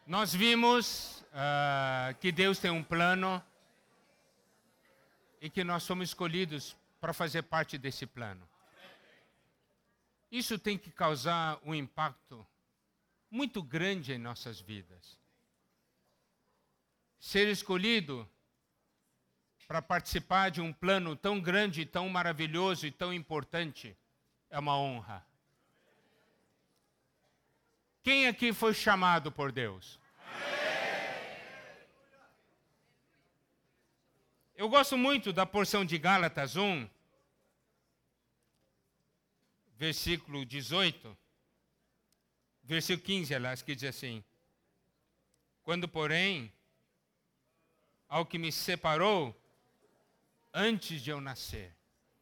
Nós vimos que Deus tem um plano e que nós somos escolhidos para fazer parte desse plano. Isso tem que causar um impacto muito grande em nossas vidas. Ser escolhido para participar de um plano tão grande, tão maravilhoso e tão importante é uma honra. Quem aqui foi chamado por Deus? Eu gosto muito da porção de Gálatas 1, versículo 18, versículo 15, aliás, que diz assim: quando, porém, ao que me separou antes de eu nascer.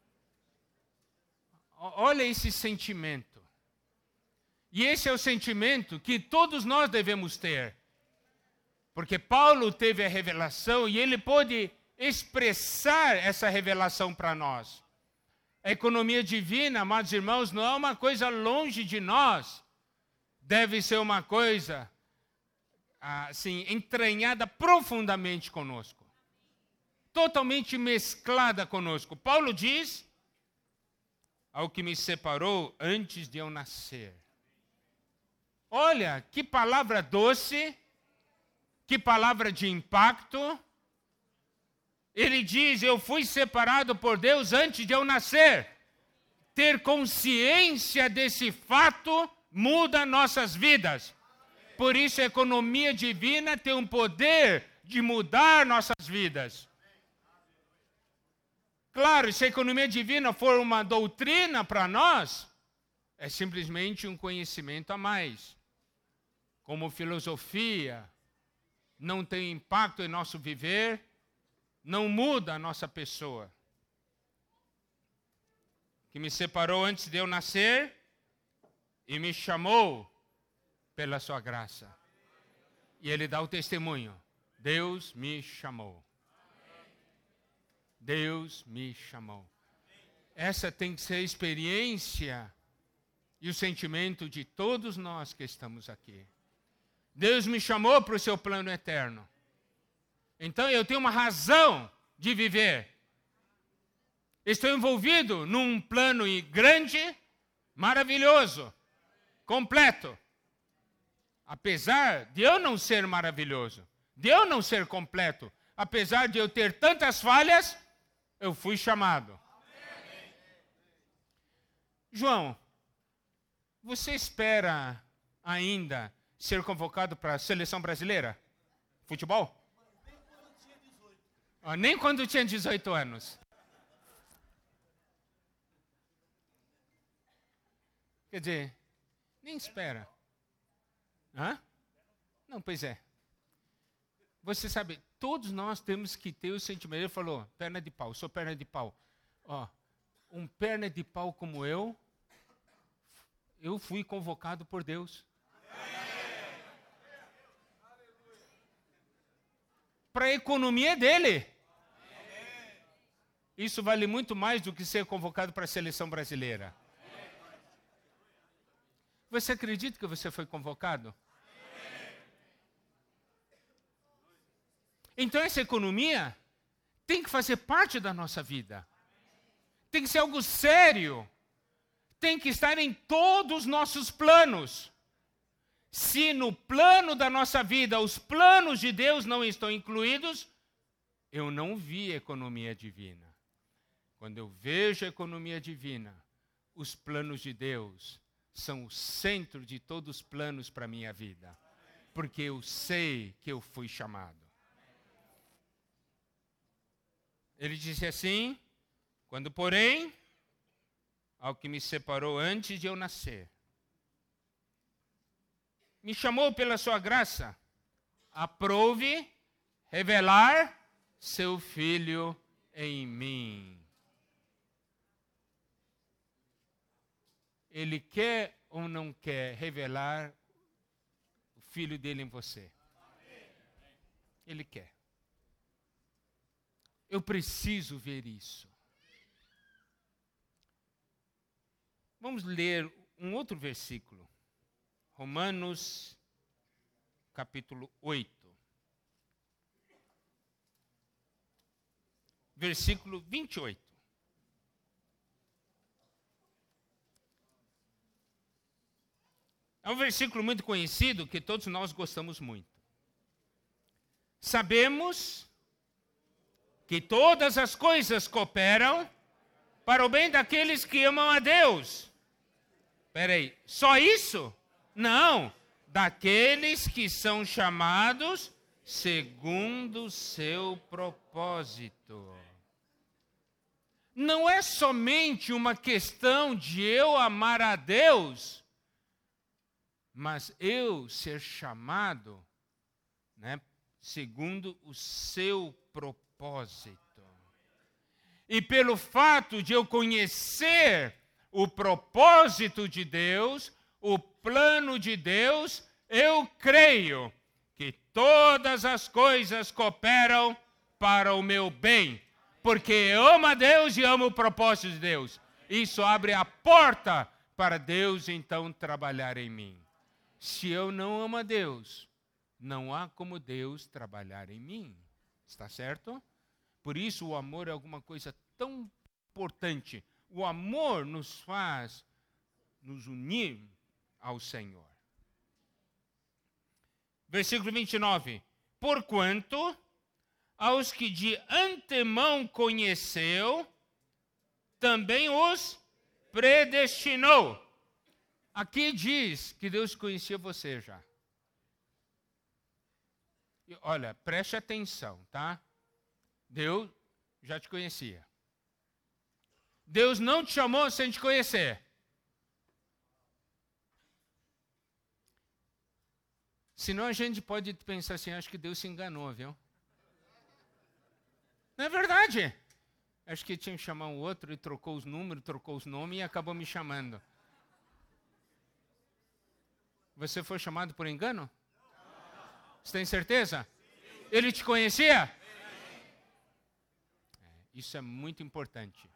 Olha esse sentimento. E esse é o sentimento que todos nós devemos ter. Porque Paulo teve a revelação e ele pôde expressar essa revelação para nós. A economia divina, amados irmãos, não é uma coisa longe de nós. Deve ser uma coisa, assim, entranhada profundamente conosco. Totalmente mesclada conosco. Paulo diz: ao que me separou antes de eu nascer. Olha, que palavra doce, que palavra de impacto. Ele diz: eu fui separado por Deus antes de eu nascer. Ter consciência desse fato muda nossas vidas. Por isso a economia divina tem um poder de mudar nossas vidas. Claro, se a economia divina for uma doutrina para nós, é simplesmente um conhecimento a mais. Como filosofia, não tem impacto em nosso viver, não muda a nossa pessoa. Que me separou antes de eu nascer e me chamou pela sua graça. E ele dá o testemunho: Deus me chamou. Deus me chamou. Essa tem que ser a experiência e o sentimento de todos nós que estamos aqui. Deus me chamou para o seu plano eterno. Então eu tenho uma razão de viver. Estou envolvido num plano grande, maravilhoso, completo. Apesar de eu não ser maravilhoso, de eu não ser completo, apesar de eu ter tantas falhas, eu fui chamado. Amém. João, você espera ainda ser convocado para a seleção brasileira? Futebol? Nem quando tinha 18 anos. Quer dizer, nem espera. Hã? Não, pois é. Você sabe, todos nós temos que ter o sentimento. Ele falou: perna de pau, sou perna de pau. Ó, um perna de pau como eu fui convocado por Deus. Para a economia dele. Isso vale muito mais do que ser convocado para a seleção brasileira. Você acredita que você foi convocado? Então essa economia tem que fazer parte da nossa vida. Tem que ser algo sério. Tem que estar em todos os nossos planos. Se no plano da nossa vida os planos de Deus não estão incluídos, eu não vi economia divina. Quando eu vejo a economia divina, os planos de Deus são o centro de todos os planos para a minha vida. Porque eu sei que eu fui chamado. Ele disse assim: quando, porém, ao que me separou antes de eu nascer, me chamou pela sua graça, aprove revelar seu Filho em mim. Ele quer ou não quer revelar o Filho dele em você? Ele quer. Eu preciso ver isso. Vamos ler um outro versículo. Romanos capítulo 8. Versículo 28. É um versículo muito conhecido que todos nós gostamos muito. Sabemos que todas as coisas cooperam para o bem daqueles que amam a Deus. Espera aí, só isso? Não, daqueles que são chamados segundo o seu propósito. Não é somente uma questão de eu amar a Deus, mas eu ser chamado, né, segundo o seu propósito. E pelo fato de eu conhecer o propósito de Deus, o plano de Deus, eu creio que todas as coisas cooperam para o meu bem, porque eu amo a Deus e amo o propósito de Deus. Isso abre a porta para Deus então trabalhar em mim. Se eu não amo a Deus, não há como Deus trabalhar em mim. Está certo? Por isso o amor é alguma coisa tão importante. O amor nos faz nos unir ao Senhor. Versículo 29. Porquanto aos que de antemão conheceu, também os predestinou. Aqui diz que Deus conhecia você já. E, olha, preste atenção, tá? Deus já te conhecia. Deus não te chamou sem te conhecer. Senão a gente pode pensar assim, acho que Deus se enganou, viu? Não é verdade. Acho que tinha que chamar um outro e trocou os números, trocou os nomes e acabou me chamando. Você foi chamado por engano? Você tem certeza? Ele te conhecia? Isso é muito importante.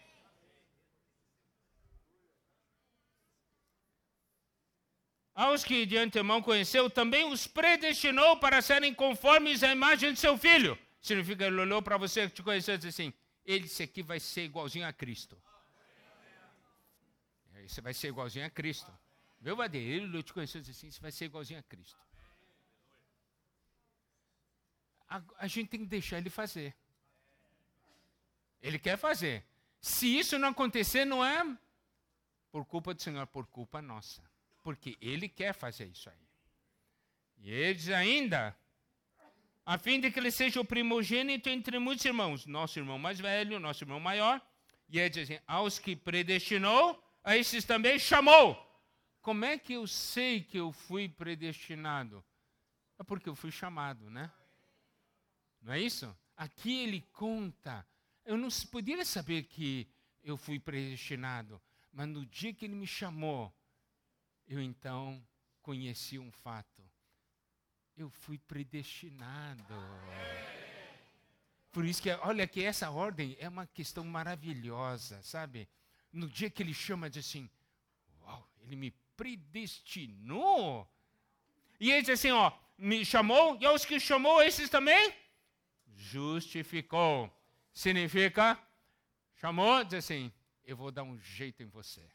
Aos que de antemão conheceu, também os predestinou para serem conformes à imagem de seu filho. Significa, ele olhou para você que te conheceu e disse assim, esse aqui vai ser igualzinho a Cristo. Você vai ser igualzinho a Cristo. Viu, Vadeiro? Ele te conheceu e disse assim, você vai ser igualzinho a Cristo. A gente tem que deixar ele fazer. Ele quer fazer. Se isso não acontecer, não é por culpa do Senhor, por culpa nossa. Porque ele quer fazer isso aí. E ele diz ainda, a fim de que ele seja o primogênito entre muitos irmãos. Nosso irmão mais velho, nosso irmão maior. E ele diz assim, aos que predestinou, a esses também chamou. Como é que eu sei que eu fui predestinado? É porque eu fui chamado, né? Não é isso? Aqui ele conta. Eu não poderia saber que eu fui predestinado, mas no dia que ele me chamou, eu então conheci um fato. Eu fui predestinado. Por isso que, olha que essa ordem é uma questão maravilhosa, sabe? No dia que ele chama, diz assim, uau, ele me predestinou. E ele diz assim, ó, me chamou, e aos que chamou, esses também justificou. Significa, chamou, diz assim, eu vou dar um jeito em você.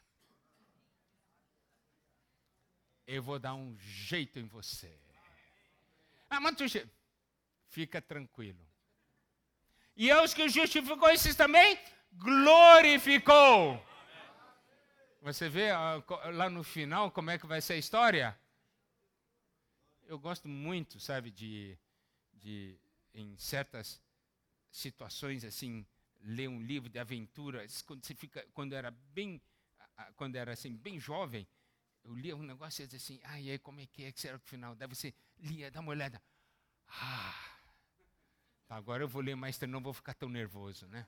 Eu vou dar um jeito em você. Ah, mas fica tranquilo. E aos que justificou, esses também glorificou. Você vê lá no final como é que vai ser a história? Eu gosto muito, sabe, de em certas situações assim, ler um livro de aventuras, quando era assim bem jovem, eu lia um negócio e dizia assim, e aí como é que será o final? Daí você lia, dá uma olhada. Tá, agora eu vou ler mais, não vou ficar tão nervoso, né?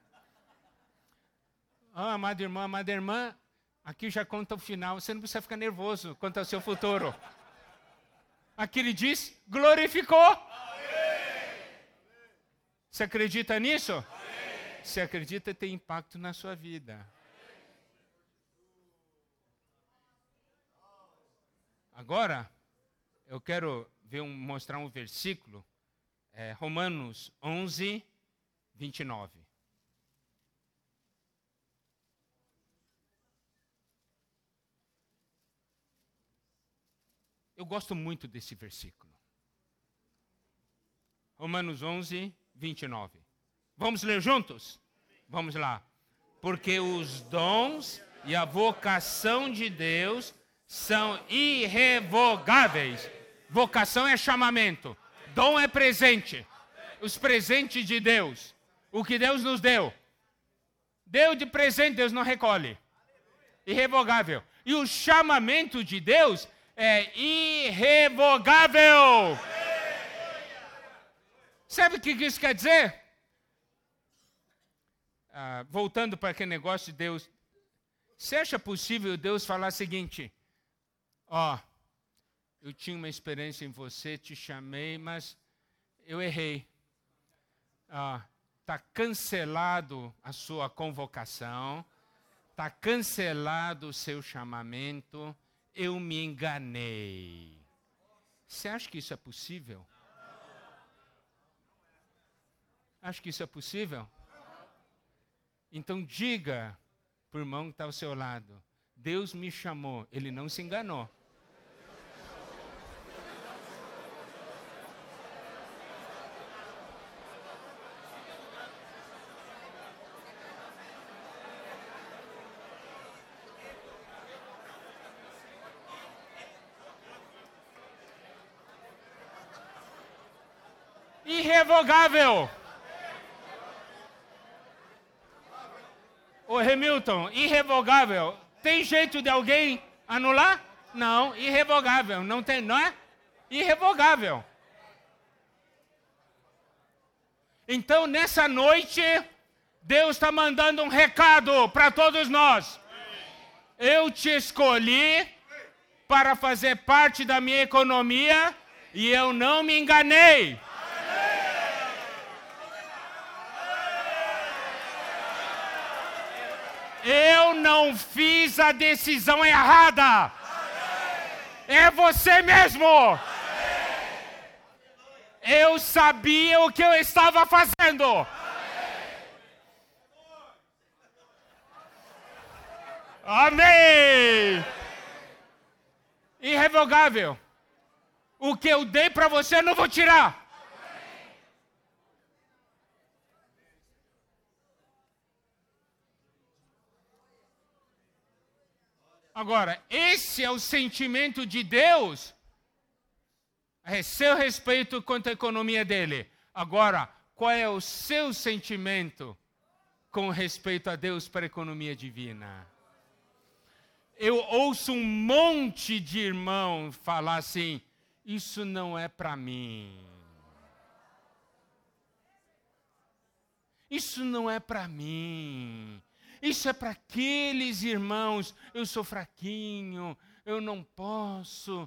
Amada irmã, aqui já conta o final, você não precisa ficar nervoso quanto ao seu futuro. Aqui ele diz, glorificou. Você acredita nisso? Amém. Se acredita, tem impacto na sua vida. Agora, eu quero mostrar um versículo. Romanos 11, 29. Eu gosto muito desse versículo. Romanos 11, 29. Vamos ler juntos? Vamos lá. Porque os dons e a vocação de Deus são irrevogáveis. Vocação é chamamento. Dom é presente. Os presentes de Deus. O que Deus nos deu. Deu de presente, Deus não recolhe. Irrevogável. E o chamamento de Deus é irrevogável. Sabe o que isso quer dizer? Voltando para aquele negócio de Deus. Você acha possível Deus falar o seguinte? Eu tinha uma experiência em você, te chamei, mas eu errei. Está cancelado a sua convocação. Está cancelado o seu chamamento. Eu me enganei. Você acha que isso é possível? Acha que isso é possível? Então diga para o irmão que está ao seu lado. Deus me chamou, ele não se enganou. Irrevogável. Ô Hamilton, irrevogável. Tem jeito de alguém anular? Não, irrevogável. Não tem, não é? Irrevogável. Então, nessa noite, Deus está mandando um recado para todos nós. Eu te escolhi para fazer parte da minha economia e eu não me enganei. Eu não fiz a decisão errada. É você mesmo. Eu sabia o que eu estava fazendo. Amém. Irrevogável. O que eu dei para você, eu não vou tirar. Agora, esse é o sentimento de Deus a seu respeito quanto à economia dele. Agora, qual é o seu sentimento com respeito a Deus para a economia divina? Eu ouço um monte de irmãos falar assim, isso não é para mim. Isso não é para mim. Isso é para aqueles irmãos, eu sou fraquinho, eu não posso.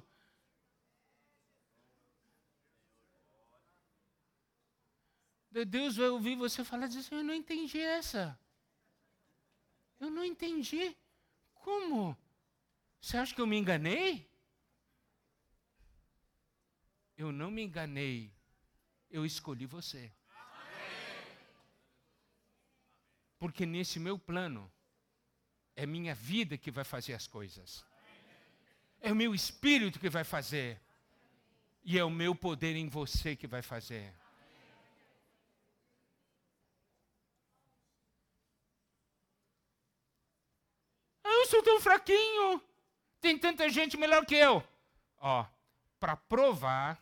Deus vai ouvir você falar assim, eu não entendi essa. Eu não entendi. Como? Você acha que eu me enganei? Eu não me enganei. Eu escolhi você. Porque nesse meu plano, é minha vida que vai fazer as coisas. É o meu espírito que vai fazer. E é o meu poder em você que vai fazer. Eu sou tão fraquinho. Tem tanta gente melhor que eu. Para provar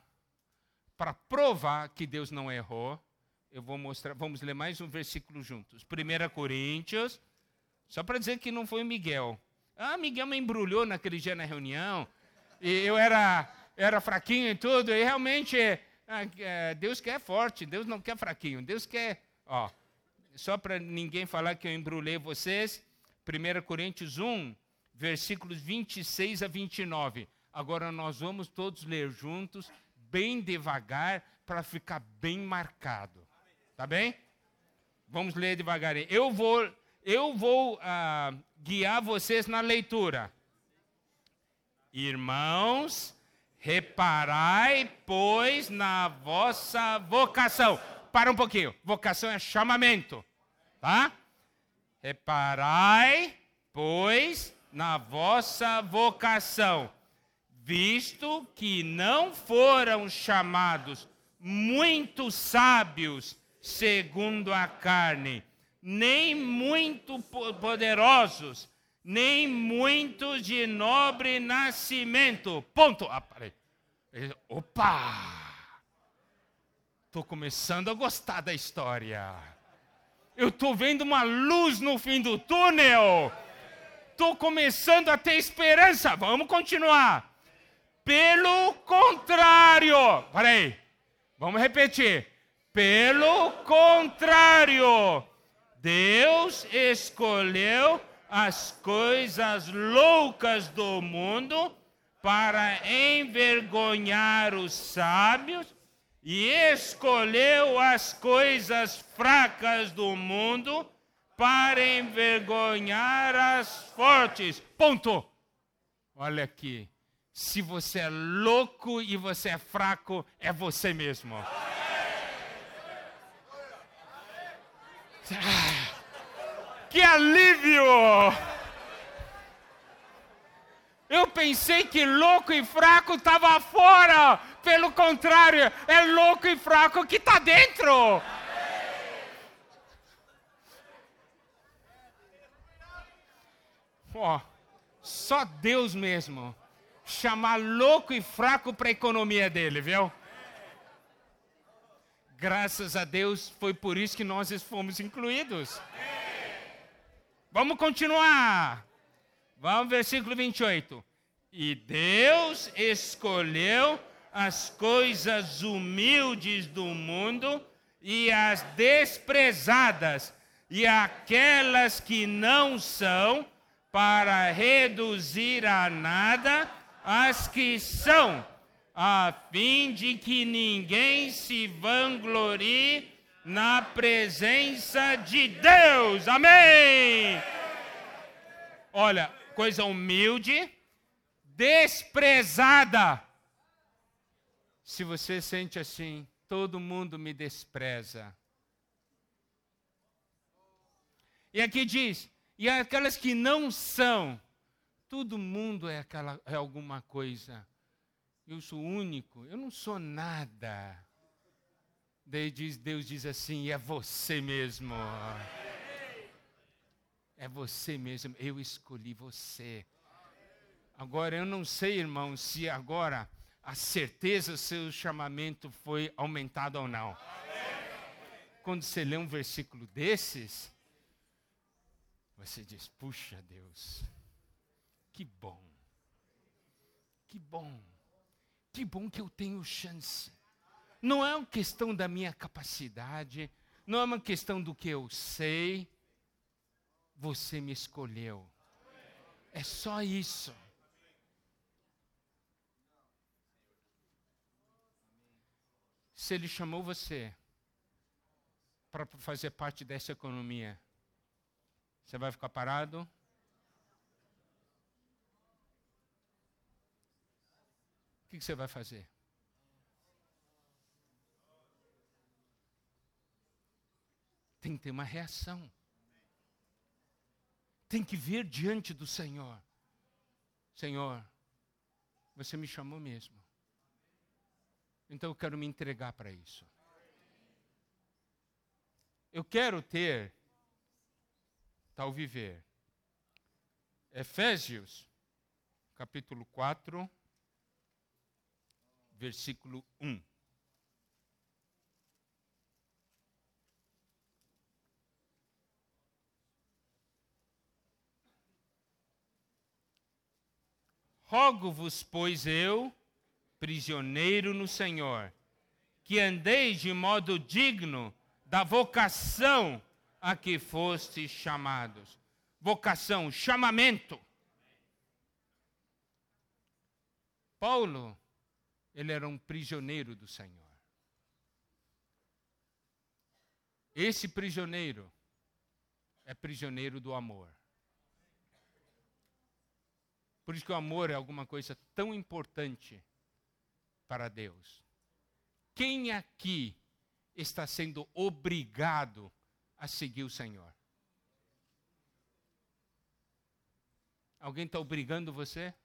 que Deus não errou, eu vou mostrar, vamos ler mais um versículo juntos. 1 Coríntios, só para dizer que não foi o Miguel. Miguel me embrulhou naquele dia na reunião, e eu era fraquinho e tudo, e realmente Deus quer forte, Deus não quer fraquinho, Deus quer, só para ninguém falar que eu embrulhei vocês, 1 Coríntios 1, versículos 26 a 29. Agora nós vamos todos ler juntos, bem devagar, para ficar bem marcado. Tá bem? Vamos ler devagarinho. Eu vou guiar vocês na leitura. Irmãos, Reparai, pois, na vossa vocação. Para um pouquinho. Vocação é chamamento. Tá? Reparai, pois, na vossa vocação, visto que não foram chamados muitos sábios segundo a carne, nem muito poderosos, nem muitos de nobre nascimento. Ponto. Ah, peraí. Opa! Estou começando a gostar da história. Eu estou vendo uma luz no fim do túnel. Estou começando a ter esperança. Vamos continuar. Pelo contrário. Peraí. Vamos repetir. Pelo contrário. Deus escolheu as coisas loucas do mundo para envergonhar os sábios e escolheu as coisas fracas do mundo para envergonhar as fortes. Ponto. Olha aqui. Se você é louco e você é fraco, é você mesmo. Que alívio! Eu pensei que louco e fraco estava fora. Pelo contrário, é louco e fraco que está dentro. Ó, só Deus mesmo chamar louco e fraco para a economia dele, viu? Graças a Deus, foi por isso que nós fomos incluídos. Vamos continuar. Vamos, versículo 28. E Deus escolheu as coisas humildes do mundo e as desprezadas e aquelas que não são, para reduzir a nada as que são, a fim de que ninguém se vanglorie na presença de Deus. Amém! Olha, coisa humilde, desprezada. Se você sente assim, todo mundo me despreza. E aqui diz, e aquelas que não são, todo mundo é alguma coisa. Eu sou único, eu não sou nada. Daí Deus diz assim, é você mesmo. É você mesmo, eu escolhi você. Agora, eu não sei, irmão, se agora a certeza do seu chamamento foi aumentada ou não. Quando você lê um versículo desses, você diz, puxa Deus, que bom. Que bom. Que bom que eu tenho chance. Não é uma questão da minha capacidade, não é uma questão do que eu sei. Você me escolheu. É só isso. Se Ele chamou você para fazer parte dessa economia, você vai ficar parado? O que você vai fazer? Tem que ter uma reação. Tem que vir diante do Senhor. Senhor, você me chamou mesmo. Então eu quero me entregar para isso. Eu quero ter tal viver. Efésios, capítulo 4, versículo 1. Rogo-vos, pois eu, prisioneiro no Senhor, que andeis de modo digno da vocação a que fostes chamados. Vocação, chamamento. Paulo, ele era um prisioneiro do Senhor. Esse prisioneiro é prisioneiro do amor. Por isso que o amor é alguma coisa tão importante para Deus. Quem aqui está sendo obrigado a seguir o Senhor? Alguém está obrigando você?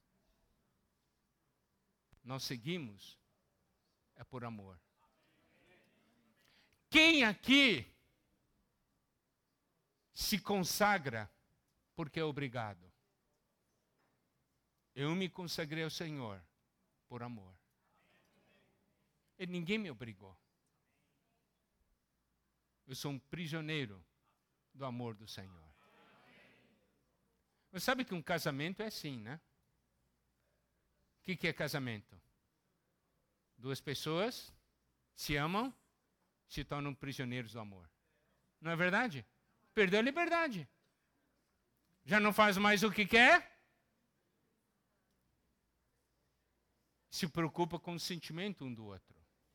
Nós seguimos é por amor. Quem aqui se consagra porque é obrigado? Eu me consagrei ao Senhor por amor. E ninguém me obrigou. Eu sou um prisioneiro do amor do Senhor. Você sabe que um casamento é assim, né? O que é casamento? Duas pessoas se amam, se tornam prisioneiros do amor. Não é verdade? Perdeu a liberdade. Já não faz mais o que quer. Se preocupa com o sentimento um do outro.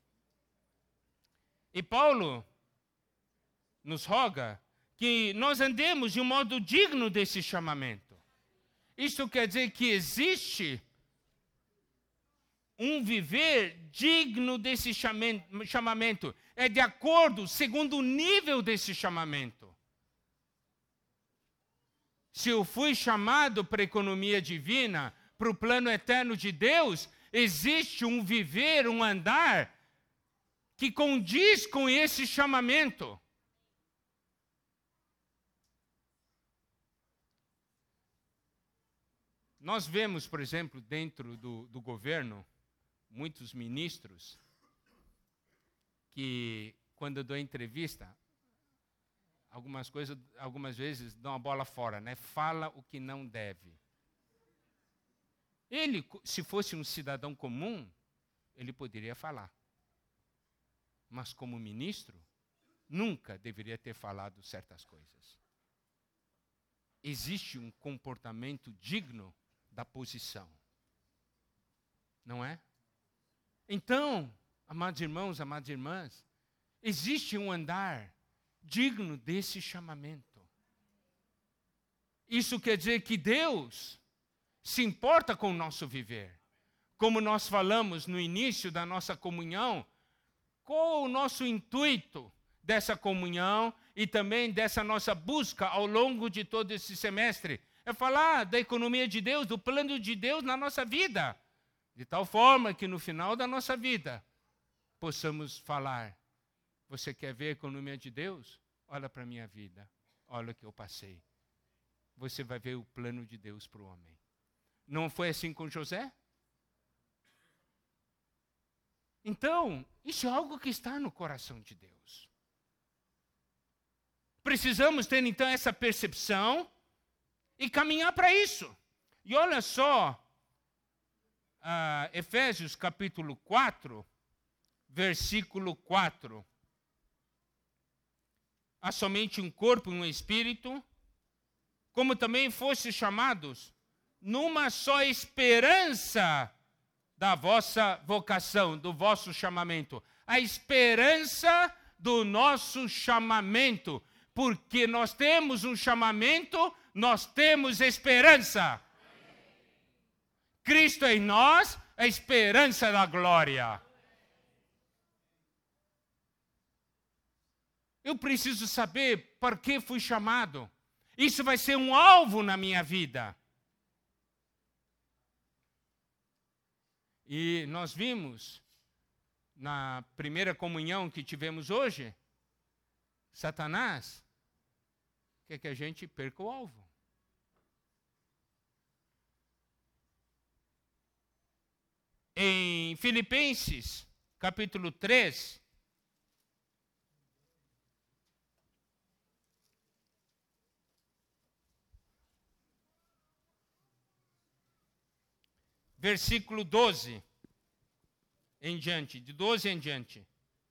E Paulo nos roga que nós andemos de um modo digno desse chamamento. Isso quer dizer que existe um viver digno desse chamamento. É de acordo, segundo o nível desse chamamento. Se eu fui chamado para a economia divina, para o plano eterno de Deus, existe um viver, um andar que condiz com esse chamamento. Nós vemos, por exemplo, dentro do governo, muitos ministros que, quando eu dou entrevista, algumas vezes dão a bola fora, né? Fala o que não deve. Ele, se fosse um cidadão comum, ele poderia falar. Mas como ministro, nunca deveria ter falado certas coisas. Existe um comportamento digno da posição. Não é? Então, amados irmãos, amadas irmãs, existe um andar digno desse chamamento. Isso quer dizer que Deus se importa com o nosso viver. Como nós falamos no início da nossa comunhão, qual o nosso intuito dessa comunhão e também dessa nossa busca ao longo de todo esse semestre? É falar da economia de Deus, do plano de Deus na nossa vida. De tal forma que no final da nossa vida possamos falar: você quer ver a economia de Deus? Olha para a minha vida, olha o que eu passei. Você vai ver o plano de Deus para o homem. Não foi assim com José? Então, isso é algo que está no coração de Deus. Precisamos ter então essa percepção e caminhar para isso. E olha só, Efésios capítulo 4, versículo 4. Há somente um corpo e um espírito, como também fossem chamados numa só esperança da vossa vocação, do vosso chamamento. A esperança do nosso chamamento. Porque nós temos um chamamento, nós temos esperança. Cristo em nós, a esperança da glória. Eu preciso saber por que fui chamado. Isso vai ser um alvo na minha vida. E nós vimos, na primeira comunhão que tivemos hoje, Satanás quer que a gente perca o alvo. Em Filipenses, capítulo 3, versículo 12 em diante, de 12 em diante.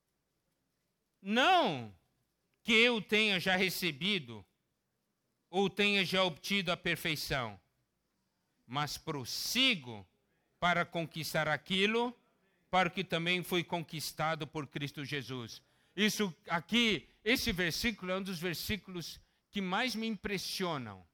Não que eu tenha já recebido ou tenha já obtido a perfeição, mas prossigo para conquistar aquilo para que também foi conquistado por Cristo Jesus. Isso aqui, esse versículo é um dos versículos que mais me impressionam,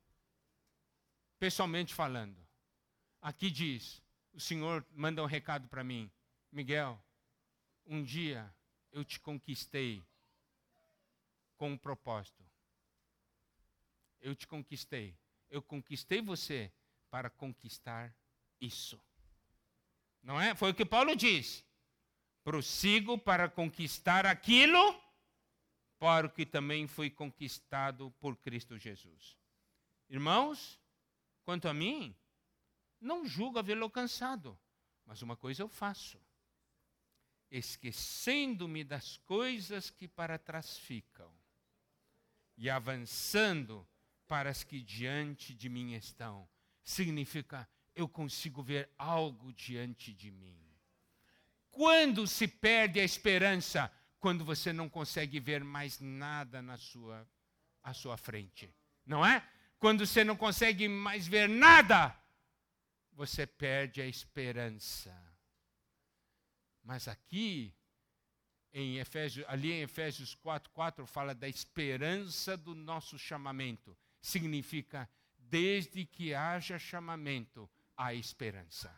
pessoalmente falando. Aqui diz, o Senhor manda um recado para mim: Miguel, um dia eu te conquistei com um propósito. Eu te conquistei. Eu conquistei você para conquistar isso. Não é? Foi o que Paulo diz. Prossigo para conquistar aquilo para o que também foi conquistado por Cristo Jesus. Irmãos, quanto a mim, não julgo havê-lo alcançado, mas uma coisa eu faço. Esquecendo-me das coisas que para trás ficam e avançando para as que diante de mim estão. Significa, eu consigo ver algo diante de mim. Quando se perde a esperança? Quando você não consegue ver mais nada à sua frente. Não é? Quando você não consegue mais ver nada, você perde a esperança. Mas aqui, em Efésios 4:4, fala da esperança do nosso chamamento. Significa, desde que haja chamamento, há esperança.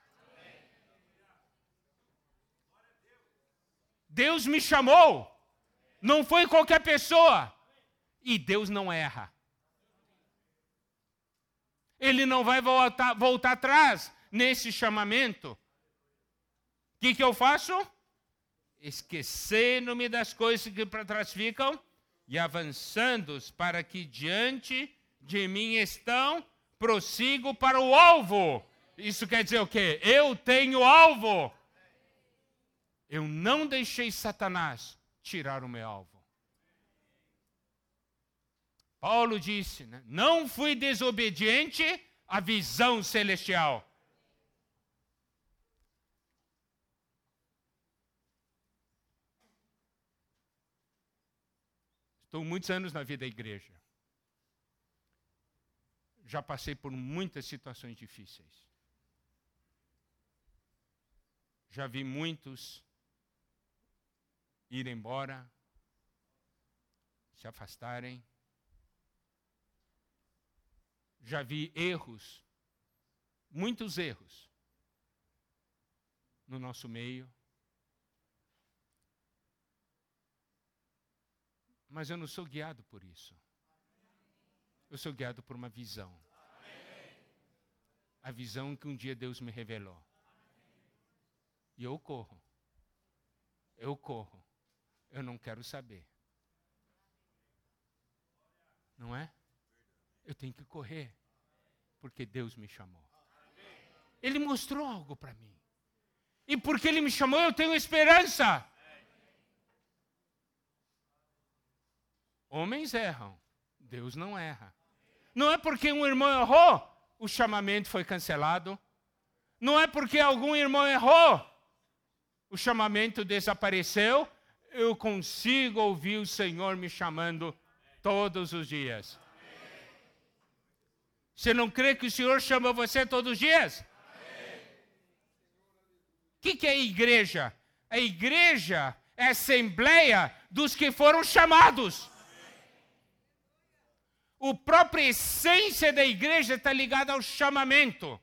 Deus me chamou, não foi qualquer pessoa. E Deus não erra. Ele não vai voltar atrás nesse chamamento. O que eu faço? Esquecendo-me das coisas que para trás ficam e avançando para que diante de mim estão, prossigo para o alvo. Isso quer dizer o quê? Eu tenho alvo. Eu não deixei Satanás tirar o meu alvo. Paulo disse, né? Não fui desobediente à visão celestial. Estou muitos anos na vida da igreja. Já passei por muitas situações difíceis. Já vi muitos ir embora, se afastarem. Já vi erros, muitos erros, no nosso meio. Mas eu não sou guiado por isso. Eu sou guiado por uma visão. A visão que um dia Deus me revelou. E eu corro. Eu corro. Eu não quero saber. Não é? Eu tenho que correr. Porque Deus me chamou. Ele mostrou algo para mim. E porque Ele me chamou, eu tenho esperança. Homens erram. Deus não erra. Não é porque um irmão errou, o chamamento foi cancelado. Não é porque algum irmão errou, o chamamento desapareceu. Eu consigo ouvir o Senhor me chamando todos os dias. Você não crê que o Senhor chama você todos os dias? O que é igreja? A igreja é a assembleia dos que foram chamados. A própria essência da igreja está ligada ao chamamento.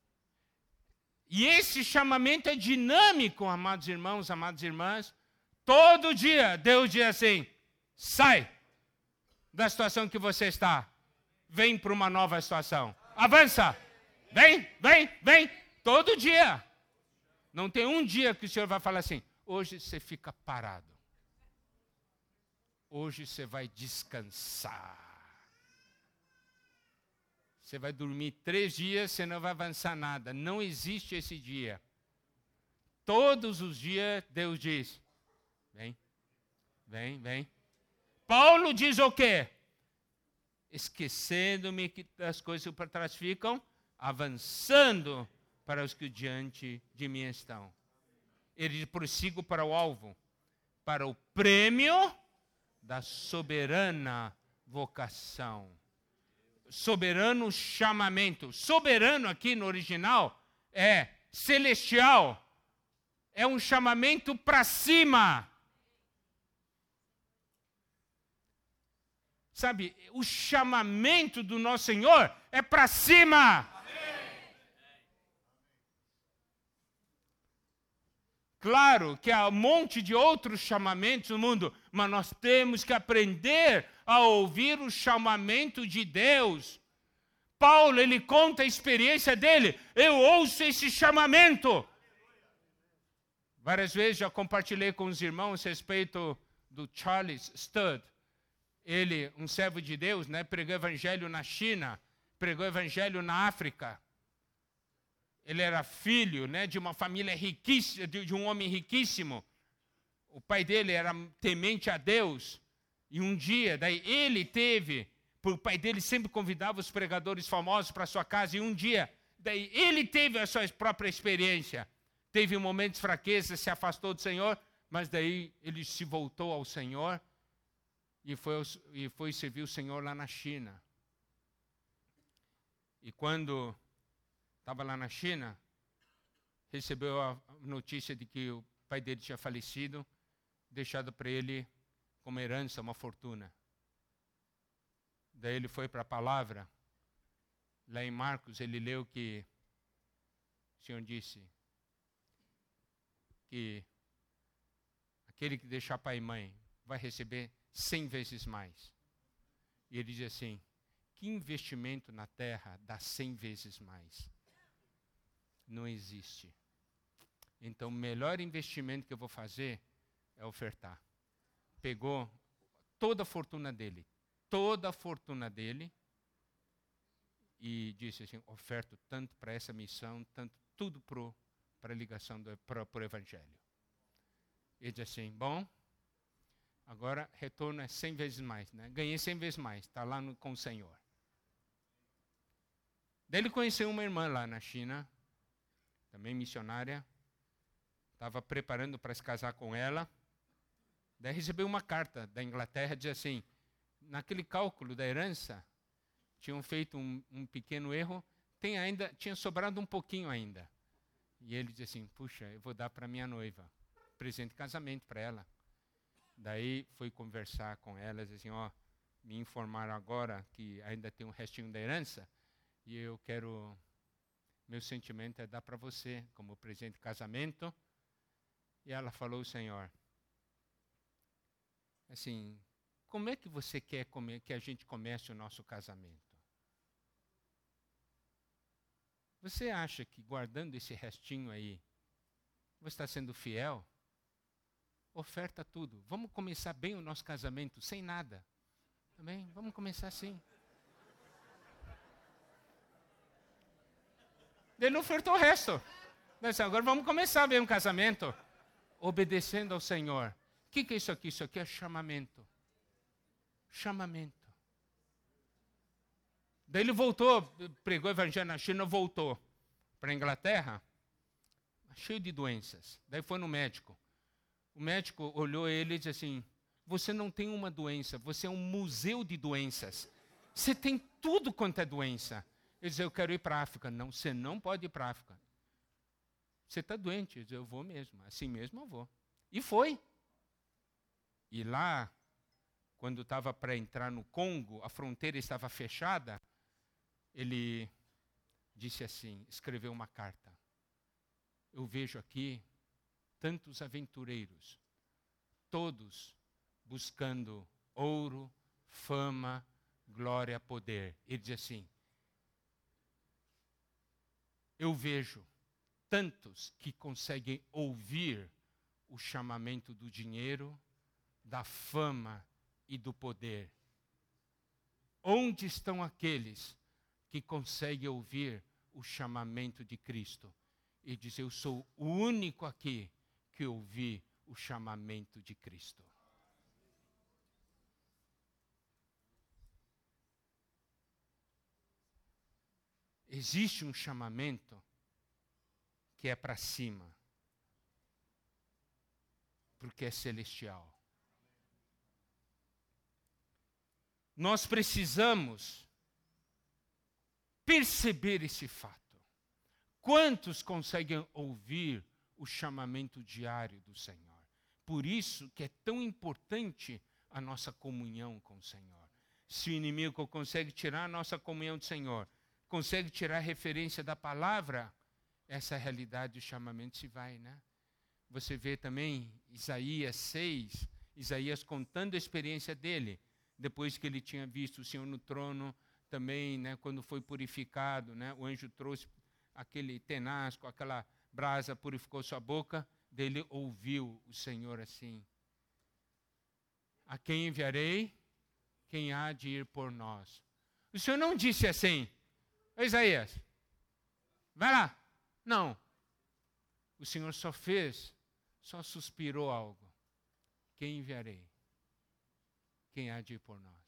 E esse chamamento é dinâmico, amados irmãos, amadas irmãs. Todo dia, Deus diz assim, sai da situação que você está. Vem para uma nova situação. Avança. Vem. Todo dia. Não tem um dia que o Senhor vai falar assim, hoje você fica parado. Hoje você vai descansar. Você vai dormir 3 dias, você não vai avançar nada. Não existe esse dia. Todos os dias, Deus diz, vem. Paulo diz o quê? Esquecendo-me das coisas que para trás ficam, avançando para os que diante de mim estão. Ele prossigo para o alvo, para o prêmio da soberana vocação. Soberano chamamento. Soberano aqui no original é celestial. É um chamamento para cima. Sabe, o chamamento do nosso Senhor é para cima. Amém. Claro que há um monte de outros chamamentos no mundo, mas nós temos que aprender a ouvir o chamamento de Deus. Paulo, ele conta a experiência dele. Eu ouço esse chamamento. Várias vezes já compartilhei com os irmãos a respeito do Charles Studd. Ele, um servo de Deus, né, pregou evangelho na China, pregou evangelho na África. Ele era filho, né, de uma família riquíssima, de um homem riquíssimo. O pai dele era temente a Deus. E um dia, daí ele teve, o pai dele sempre convidava os pregadores famosos para sua casa, e um dia, daí ele teve a sua própria experiência. Teve momentos de fraqueza, se afastou do Senhor, mas daí ele se voltou ao Senhor e foi servir o Senhor lá na China. E quando estava lá na China, recebeu a notícia de que o pai dele tinha falecido, deixado para ele como herança uma fortuna. Daí ele foi para a palavra, lá em Marcos ele leu que o Senhor disse que aquele que deixar pai e mãe vai receber 100 vezes mais. E ele diz assim, que investimento na terra dá 100 vezes mais? Não existe. Então, o melhor investimento que eu vou fazer é ofertar. Pegou toda a fortuna dele, e disse assim, oferto tanto para essa missão, tanto tudo para a ligação para o Evangelho. Ele disse assim, bom, agora retorno é 100 vezes mais, né? Ganhei 100 vezes mais, está lá com o Senhor. Daí ele conheceu uma irmã lá na China, também missionária, estava preparando para se casar com ela. Daí recebeu uma carta da Inglaterra, diz assim, naquele cálculo da herança, tinham feito um pequeno erro, tinha sobrado um pouquinho ainda. E ele disse assim, puxa, eu vou dar para minha noiva, presente de casamento para ela. Daí foi conversar com ela, disse assim, me informaram agora que ainda tem um restinho da herança, e eu quero, meu sentimento é dar para você, como presente de casamento. E ela falou, Senhor, assim, como é que você quer que a gente comece o nosso casamento? Você acha que guardando esse restinho aí, você está sendo fiel? Oferta tudo. Vamos começar bem o nosso casamento, sem nada. Também, vamos começar assim. Ele ofertou o resto. Agora vamos começar bem o casamento. Obedecendo ao Senhor. O que é isso aqui? Isso aqui é chamamento. Chamamento. Daí ele voltou, pregou o evangelho na China, voltou para a Inglaterra, cheio de doenças. Daí foi no médico. O médico olhou ele e disse assim, você não tem uma doença, você é um museu de doenças. Você tem tudo quanto é doença. Ele disse, eu quero ir para a África. Não, você não pode ir para a África. Você está doente. Ele disse, eu vou mesmo. Assim mesmo eu vou. E foi. E lá, quando estava para entrar no Congo, a fronteira estava fechada, ele disse assim, escreveu uma carta. Eu vejo aqui tantos aventureiros, todos buscando ouro, fama, glória, poder. Ele diz assim, eu vejo tantos que conseguem ouvir o chamamento do dinheiro, da fama e do poder. Onde estão aqueles que conseguem ouvir o chamamento de Cristo? E diz, eu sou o único aqui que ouvi o chamamento de Cristo. Existe um chamamento que é para cima, porque é celestial. Nós precisamos perceber esse fato. Quantos conseguem ouvir o chamamento diário do Senhor? Por isso que é tão importante a nossa comunhão com o Senhor. Se o inimigo consegue tirar a nossa comunhão do Senhor, consegue tirar a referência da palavra, essa realidade do chamamento se vai, né? você vê também Isaías 6, Isaías contando a experiência dele, depois que ele tinha visto o Senhor no trono, também, né, quando foi purificado, né, o anjo trouxe aquele tenasco, aquela brasa, purificou sua boca, dele ouviu o Senhor assim: a quem enviarei? Quem há de ir por nós? O Senhor não disse assim: Isaías, vai lá. Não. O Senhor só suspirou algo. Quem enviarei? Quem há de ir por nós?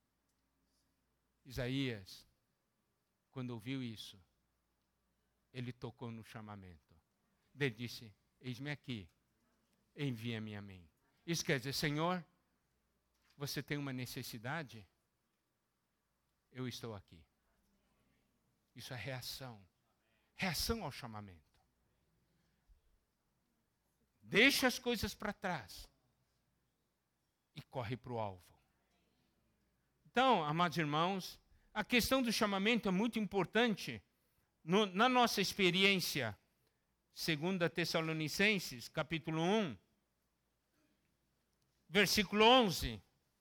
Isaías, quando ouviu isso, ele tocou no chamamento. Ele disse: eis-me aqui, envia-me a mim. Isso quer dizer: Senhor, você tem uma necessidade? Eu estou aqui. Isso é reação. Reação ao chamamento. Deixa as coisas para trás e corre para o alvo. Então, amados irmãos, a questão do chamamento é muito importante. Na nossa experiência, 2 Tessalonicenses, capítulo 1, versículo 11.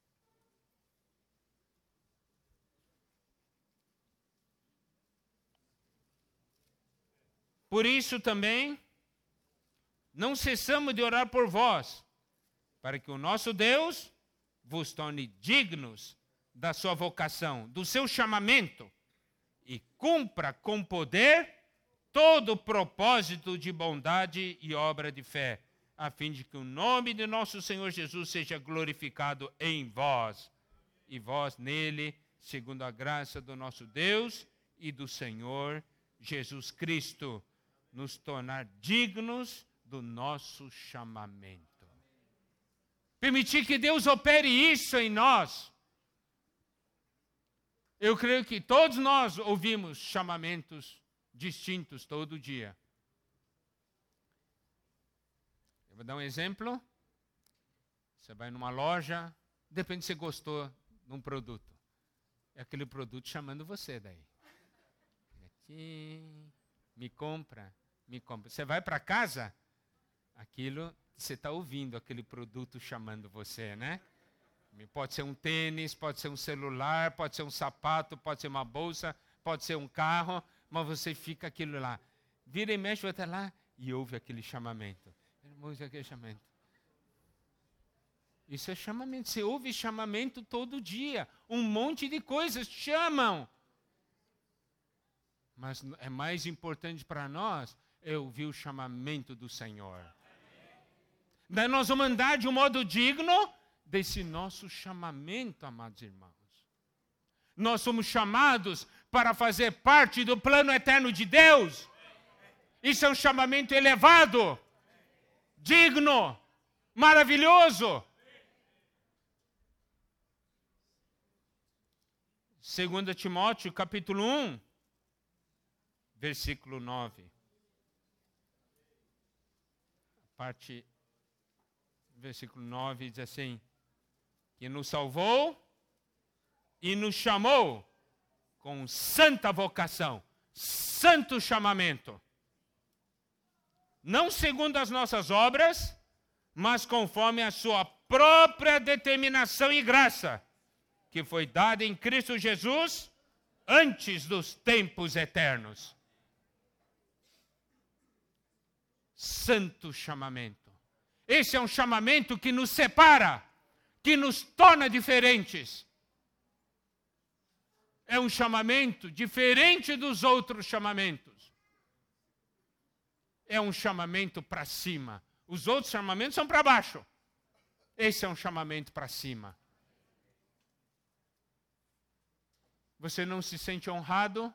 Por isso também, não cessamos de orar por vós, para que o nosso Deus vos torne dignos da sua vocação, do seu chamamento, e cumpra com poder todo o propósito de bondade e obra de fé, a fim de que o nome de nosso Senhor Jesus seja glorificado em vós, e vós nele, segundo a graça do nosso Deus e do Senhor Jesus Cristo, nos tornar dignos do nosso chamamento. Permitir que Deus opere isso em nós. Eu creio que todos nós ouvimos chamamentos distintos todo dia. Eu vou dar um exemplo. Você vai numa loja, depende se você gostou de um produto. É aquele produto chamando você daí. Me compra, me compra. Você vai para casa, aquilo, você está ouvindo aquele produto chamando você, né? Pode ser um tênis, pode ser um celular, pode ser um sapato, pode ser uma bolsa, pode ser um carro, mas você fica aquilo lá. Vira e mexe, vai até lá e ouve aquele chamamento. Ouve aquele chamamento. Isso é chamamento. Você ouve chamamento todo dia. Um monte de coisas chamam. Mas é mais importante para nós é ouvir o chamamento do Senhor. Daí nós vamos andar de um modo digno desse nosso chamamento, amados irmãos. Nós somos chamados para fazer parte do plano eterno de Deus. Isso é um chamamento elevado, digno, maravilhoso. 2 Timóteo, capítulo 1, versículo 9. Parte, versículo 9 diz assim: que nos salvou e nos chamou com santa vocação, santo chamamento, não segundo as nossas obras, mas conforme a sua própria determinação e graça, que foi dada em Cristo Jesus antes dos tempos eternos. Santo chamamento. Esse é um chamamento que nos separa, que nos torna diferentes. É um chamamento diferente dos outros chamamentos. É um chamamento para cima. Os outros chamamentos são para baixo. Esse é um chamamento para cima. Você não se sente honrado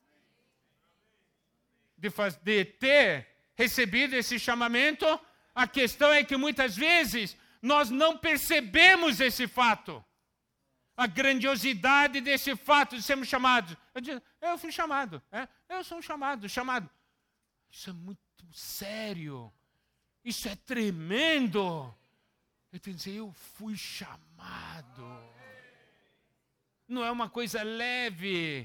de ter recebido esse chamamento? A questão é que muitas vezes nós não percebemos esse fato. A grandiosidade desse fato de sermos chamados. Eu fui chamado. Eu sou um chamado. Isso é muito sério. Isso é tremendo. Eu tenho que dizer, eu fui chamado. Não é uma coisa leve,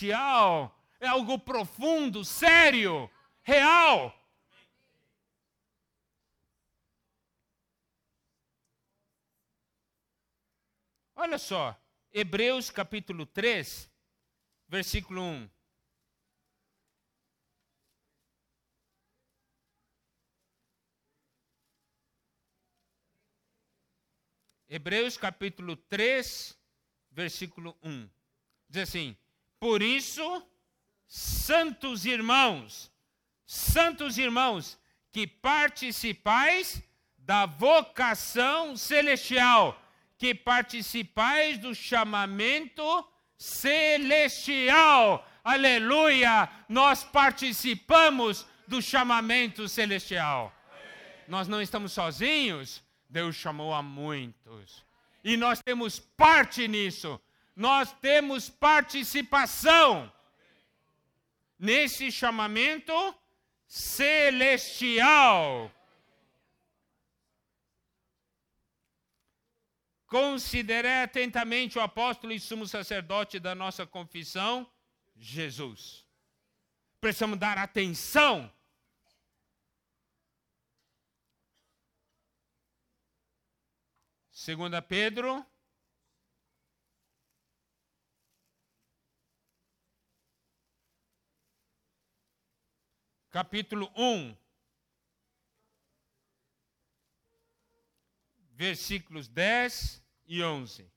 superficial. É algo profundo, sério, real. Olha só, Hebreus capítulo 3, versículo 1. Hebreus capítulo 3, versículo 1. Diz assim: por isso, santos irmãos, que participais da vocação celestial, que participais do chamamento celestial. Aleluia! Nós participamos do chamamento celestial. Nós não estamos sozinhos. Deus chamou a muitos. E nós temos parte nisso. Nós temos participação nesse chamamento celestial. Considerei atentamente o apóstolo e sumo sacerdote da nossa confissão, Jesus. Precisamos dar atenção. Segunda Pedro, capítulo 1, versículos 10 e 11.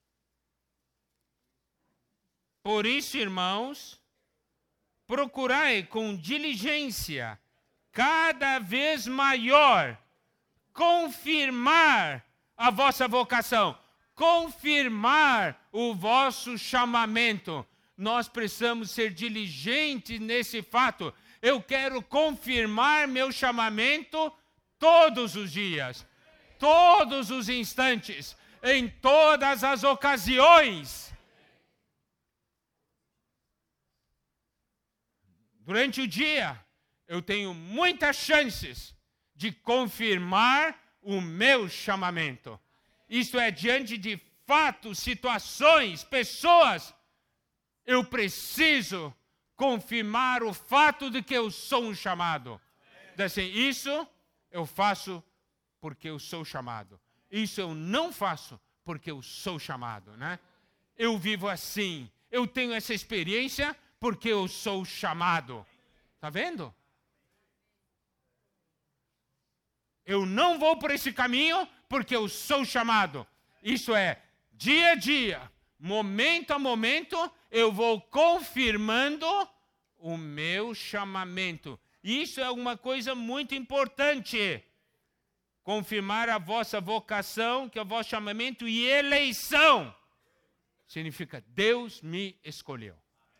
Por isso, irmãos, procurai com diligência, cada vez maior, confirmar a vossa vocação, confirmar o vosso chamamento. Nós precisamos ser diligentes nesse fato. Eu quero confirmar meu chamamento todos os dias, todos os instantes, em todas as ocasiões. Durante o dia, eu tenho muitas chances de confirmar o meu chamamento. Isto é, diante de fatos, situações, pessoas, eu preciso confirmar o fato de que eu sou um chamado. Assim, isso eu faço porque eu sou chamado. Isso eu não faço porque eu sou chamado, né? Eu vivo assim. Eu tenho essa experiência porque eu sou chamado. Tá vendo? Eu não vou por esse caminho porque eu sou chamado. Isso é, dia a dia, momento a momento, eu vou confirmando o meu chamamento. Isso é uma coisa muito importante. Confirmar a vossa vocação, que é o vosso chamamento, e eleição. Significa, Deus me escolheu.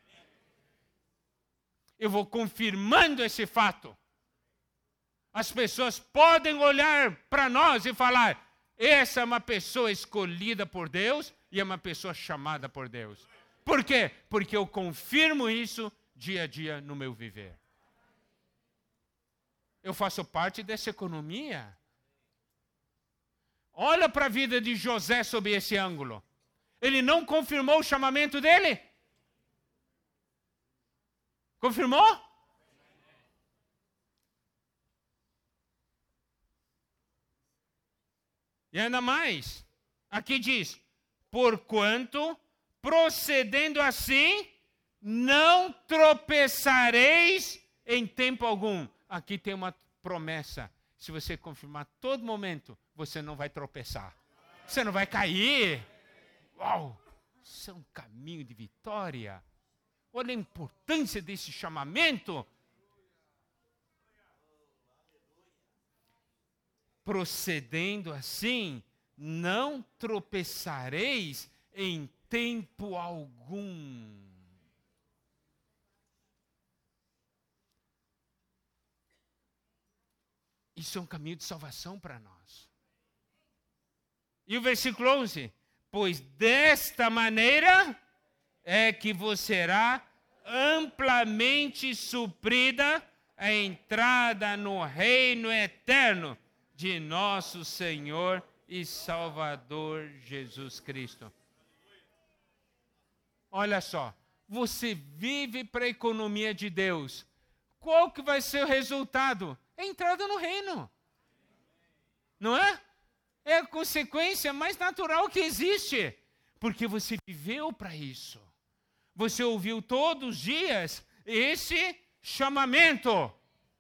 Eu vou confirmando esse fato. As pessoas podem olhar para nós e falar, essa é uma pessoa escolhida por Deus e é uma pessoa chamada por Deus. Por quê? Porque eu confirmo isso dia a dia no meu viver. Eu faço parte dessa economia. Olha para a vida de José sob esse ângulo. Ele não confirmou o chamamento dele? Confirmou? E ainda mais, aqui diz, porquanto, procedendo assim, não tropeçareis em tempo algum. Aqui tem uma promessa. Se você confirmar a todo momento, você não vai tropeçar. Você não vai cair. Uau! Isso é um caminho de vitória. Olha a importância desse chamamento. Procedendo assim, não tropeçareis em tempo algum. Isso é um caminho de salvação para nós. E o versículo 11, pois desta maneira é que vos será amplamente suprida a entrada no reino eterno de nosso Senhor e Salvador Jesus Cristo. Olha só, você vive para a economia de Deus. Qual que vai ser o resultado? É a entrada no reino. Não é? É a consequência mais natural que existe. Porque você viveu para isso. Você ouviu todos os dias esse chamamento.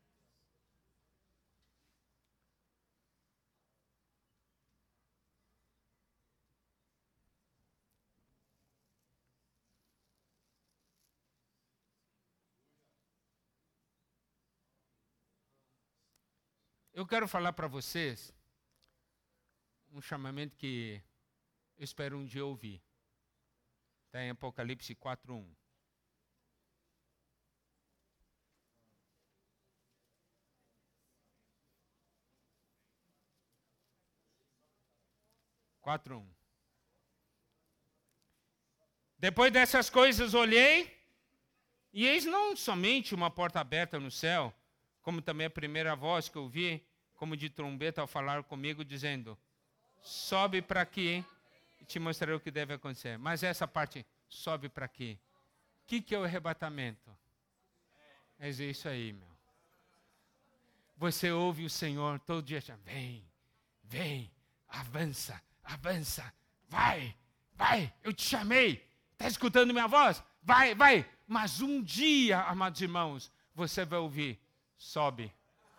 Eu quero falar para vocês um chamamento que eu espero um dia ouvir. Está em Apocalipse 4:1. Depois dessas coisas olhei, e eis não somente uma porta aberta no céu, como também a primeira voz que eu ouvi, como de trombeta, ao falar comigo, dizendo: sobe para aqui e te mostrarei o que deve acontecer. Mas essa parte, sobe para aqui. O que é o arrebatamento? É isso aí, meu. Você ouve o Senhor todo dia, vem, vem, avança, avança, vai, vai, eu te chamei. Está escutando minha voz? Vai, vai. Mas um dia, amados irmãos, você vai ouvir: sobe.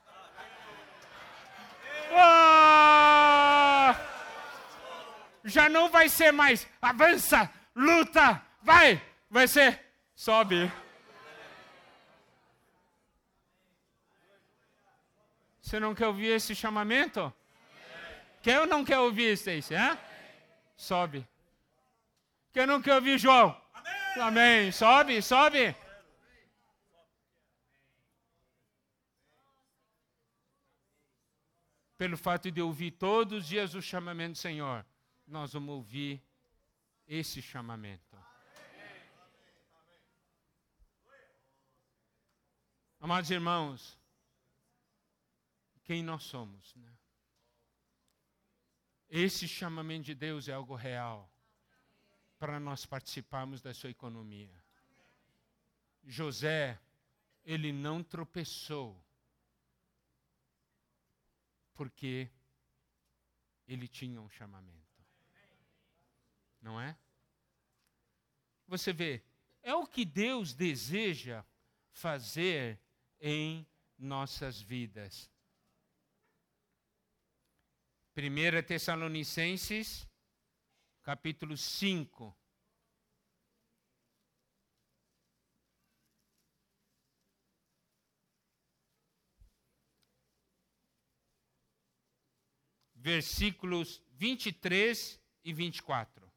Oh! Já não vai ser mais avança, luta, vai. Vai ser sobe. Você não quer ouvir esse chamamento? Quer ou não quer ouvir, Stacy? Sobe. Quer ou não quer ouvir, João? Amém. Amém. Sobe, sobe. Pelo fato de ouvir todos os dias o chamamento do Senhor, nós vamos ouvir esse chamamento. Amados irmãos, quem nós somos, né? Esse chamamento de Deus é algo real para nós participarmos da sua economia. José, ele não tropeçou porque ele tinha um chamamento. Não é? Você vê, é o que Deus deseja fazer em nossas vidas. 1 Tessalonicenses, capítulo 5. Versículos 23 e 24.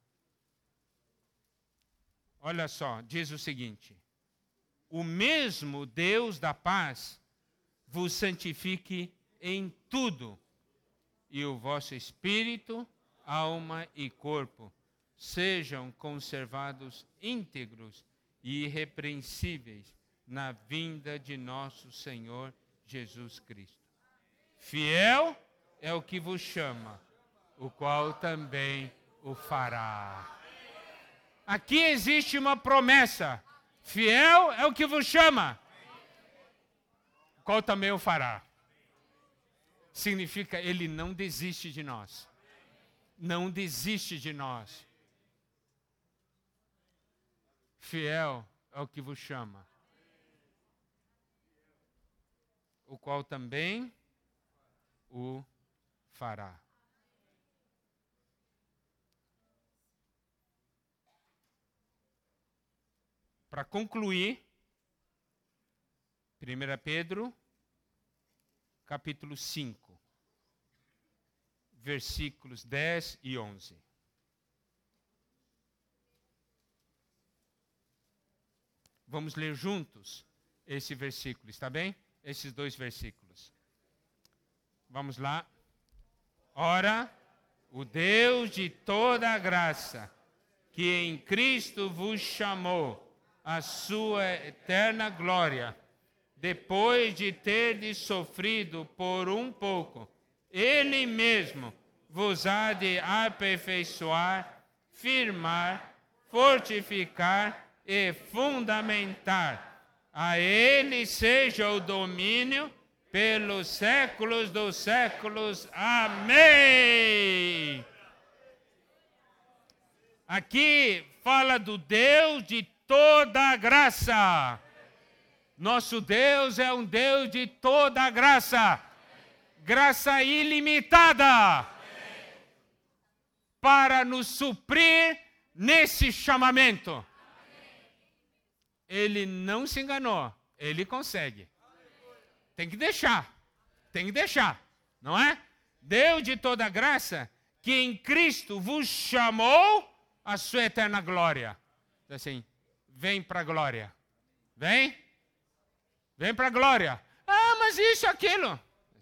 Olha só, diz o seguinte: o mesmo Deus da paz vos santifique em tudo, e o vosso espírito, alma e corpo sejam conservados íntegros e irrepreensíveis na vinda de nosso Senhor Jesus Cristo. Fiel é o que vos chama, o qual também o fará. Aqui existe uma promessa. Fiel é o que vos chama, o qual também o fará. Significa, ele não desiste de nós. Não desiste de nós. Fiel é o que vos chama, o qual também o fará. Para concluir, 1 Pedro, capítulo 5, versículos 10 e 11. Vamos ler juntos esse versículo, está bem? Esses dois versículos. Vamos lá. Ora, o Deus de toda a graça, que em Cristo vos chamou à sua eterna glória, depois de terdes sofrido por um pouco, Ele mesmo vos há de aperfeiçoar, firmar, fortificar e fundamentar. A Ele seja o domínio pelos séculos dos séculos. Amém. Aqui fala do Deus de toda graça. Nosso Deus é um Deus de toda graça. Graça ilimitada. Para nos suprir nesse chamamento. Ele não se enganou. Ele consegue. Tem que deixar. Não é? Deus de toda graça, que em Cristo vos chamou a sua eterna glória. Assim, vem para a glória. Vem para a glória. Ah, mas isso, aquilo.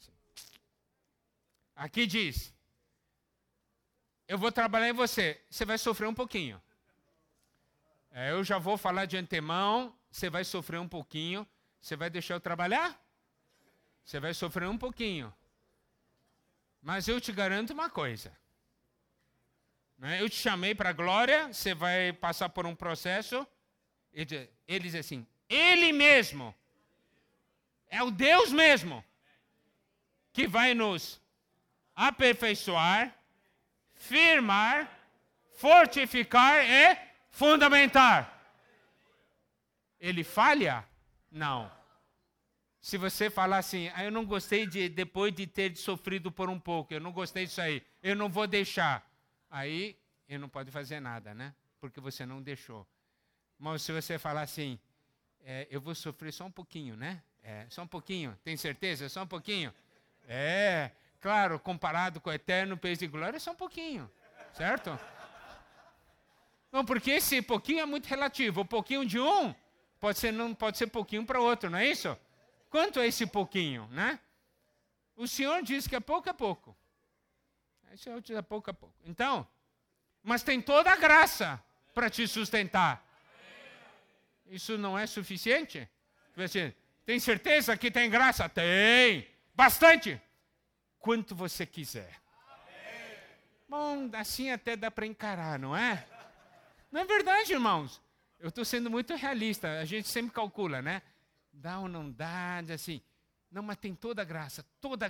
Aqui diz, eu vou trabalhar em você. Você vai sofrer um pouquinho. Eu já vou falar de antemão. Você vai sofrer um pouquinho. Você vai deixar eu trabalhar? Você vai sofrer um pouquinho. Mas eu te garanto uma coisa. Eu te chamei para a glória. Você vai passar por um processo. Ele diz assim, Ele mesmo, é o Deus mesmo, que vai nos aperfeiçoar, firmar, fortificar e fundamentar. Ele falha? Não. Se você falar assim, eu não gostei depois de ter sofrido por um pouco, eu não gostei disso aí, eu não vou deixar. Aí, ele não pode fazer nada, né? Porque você não deixou. Mas se você falar assim, eu vou sofrer só um pouquinho, né? Só um pouquinho, tem certeza? Só um pouquinho? Claro, comparado com o eterno peso de glória, é só um pouquinho, certo? Não, porque esse pouquinho é muito relativo. O pouquinho de um não pode ser pouquinho para outro, não é isso? Quanto é esse pouquinho, né? O Senhor diz que é pouco. O Senhor diz é pouco. Então, mas tem toda a graça para te sustentar. Isso não é suficiente? Tem certeza que tem graça? Tem. Bastante. Quanto você quiser. Bom, assim até dá para encarar, não é? Não é verdade, irmãos? Eu estou sendo muito realista. A gente sempre calcula, né? Dá ou não dá, assim. Não, mas tem toda a graça, toda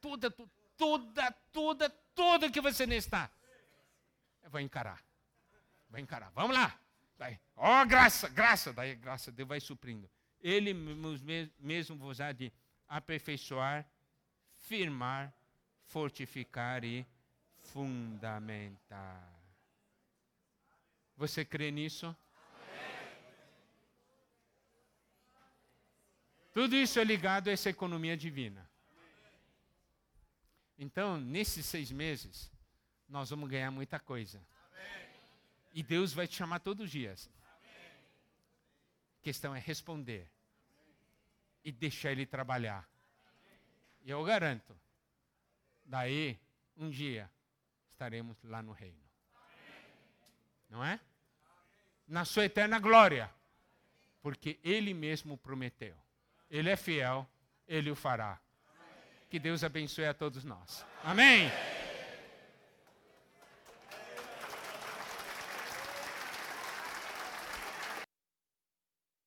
que você necessitar. Vai encarar. Vamos lá. Graça. Daí graça, Deus vai suprindo. Ele mesmo vos há de aperfeiçoar, firmar, fortificar e fundamentar. Você crê nisso? Tudo isso é ligado a essa economia divina. Então, nesses 6 meses, nós vamos ganhar muita coisa. E Deus vai te chamar todos os dias. A questão é responder. E deixar Ele trabalhar. E eu garanto, daí, um dia, estaremos lá no reino. Não é? Na sua eterna glória. Porque Ele mesmo prometeu. Ele é fiel, Ele o fará. Que Deus abençoe a todos nós. Amém?